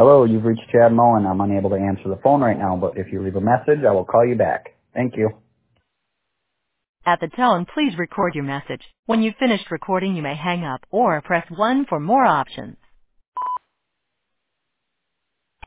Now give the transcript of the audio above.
Hello, you've reached Chad Mullen. I'm unable to answer the phone right now, but if you leave a message, I will call you back. Thank you. At the tone, please record your message. When you've finished recording, you may hang up or press 1 for more options.